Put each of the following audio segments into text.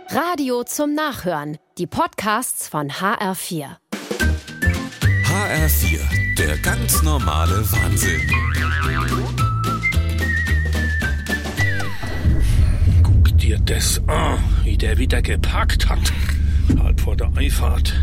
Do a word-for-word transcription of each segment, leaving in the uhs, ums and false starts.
Radio zum Nachhören. Die Podcasts von H R vier. H R vier, der ganz normale Wahnsinn. Guck dir das an, wie der wieder gepackt hat. Halb vor der Einfahrt.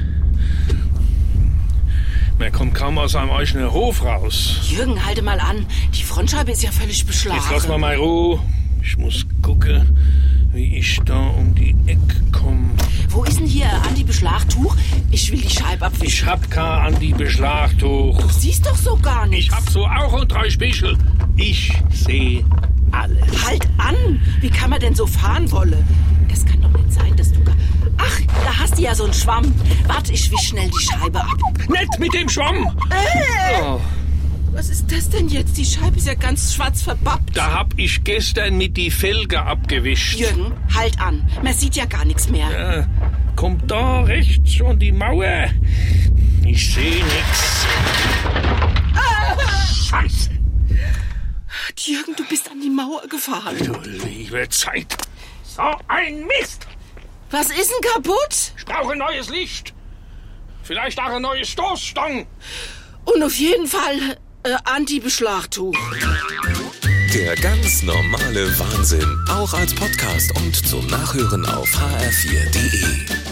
Man kommt kaum aus seinem eigenen Hof raus. Jürgen, halte mal an. Die Frontscheibe ist ja völlig beschlagen. Jetzt lass mal mal Ruhe. Ich muss gucken, wie ich da um die Ecke komme. Wo ist denn hier ein Anti-Beschlagtuch? Ich will die Scheibe abwischen. Ich hab kein Anti-Beschlagtuch. Du siehst doch so gar nichts. Ich hab so auch und drei Spiegel. Ich sehe alles. Halt an! Wie kann man denn so fahren wollen? Das kann doch nicht sein, dass du gar... Ach, da hast du ja so einen Schwamm. Warte, ich wisch schnell die Scheibe ab. Nicht mit dem Schwamm! Äh! Oh. Was ist das denn jetzt? Die Scheibe ist ja ganz schwarz verbappt. Da hab ich gestern mit die Felge abgewischt. Jürgen, halt an. Man sieht ja gar nichts mehr. Ja, kommt da rechts schon die Mauer? Ich seh nix. Ah! Scheiße! Jürgen, du bist an die Mauer gefahren. Du liebe Zeit. So ein Mist! Was ist denn kaputt? Ich brauche ein neues Licht. Vielleicht auch eine neue Stoßstange. Und auf jeden Fall äh, Anti-Beschlagtuch. Der ganz normale Wahnsinn, auch als Podcast und zum Nachhören auf h r vier punkt d e.